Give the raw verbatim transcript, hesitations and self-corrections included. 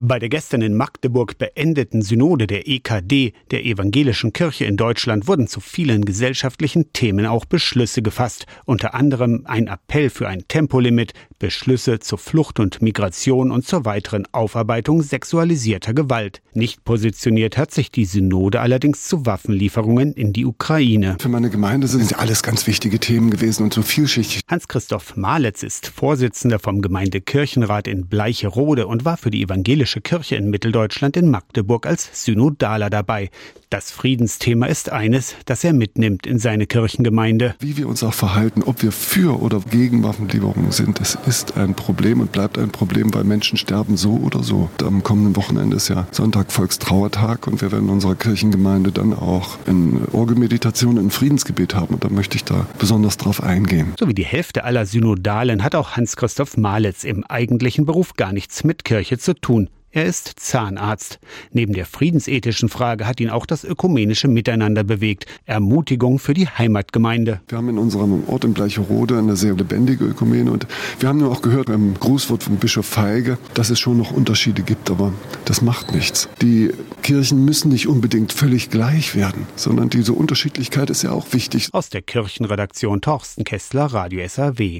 Bei der gestern in Magdeburg beendeten Synode der E K D, der Evangelischen Kirche in Deutschland, wurden zu vielen gesellschaftlichen Themen auch Beschlüsse gefasst. Unter anderem ein Appell für ein Tempolimit, Beschlüsse zur Flucht und Migration und zur weiteren Aufarbeitung sexualisierter Gewalt. Nicht positioniert hat sich die Synode allerdings zu Waffenlieferungen in die Ukraine. Für meine Gemeinde sind alles ganz wichtige Themen gewesen und so vielschichtig. Hans-Christoph Maletz ist Vorsitzender vom Gemeindekirchenrat in Bleicherode und war für die Evangelische Kirche in Mitteldeutschland in Magdeburg als Synodaler dabei. Das Friedensthema ist eines, das er mitnimmt in seine Kirchengemeinde. Wie wir uns auch verhalten, ob wir für oder gegen Waffenlieferungen sind, das ist ein Problem und bleibt ein Problem, weil Menschen sterben so oder so. Am kommenden Wochenende ist ja Sonntag Volkstrauertag und wir werden in unserer Kirchengemeinde dann auch eine Orgelmeditation, ein Friedensgebet haben und da möchte ich da besonders drauf eingehen. So wie die Hälfte aller Synodalen hat auch Hans-Christoph Maletz im eigentlichen Beruf gar nichts mit Kirche zu tun. Er ist Zahnarzt. Neben der friedensethischen Frage hat ihn auch das ökumenische Miteinander bewegt. Ermutigung für die Heimatgemeinde. Wir haben in unserem Ort in Bleicherode eine sehr lebendige Ökumene und wir haben nur auch gehört beim Grußwort von Bischof Feige, dass es schon noch Unterschiede gibt, aber das macht nichts. Die Kirchen müssen nicht unbedingt völlig gleich werden, sondern diese Unterschiedlichkeit ist ja auch wichtig. Aus der Kirchenredaktion Torsten Kessler, Radio S R W.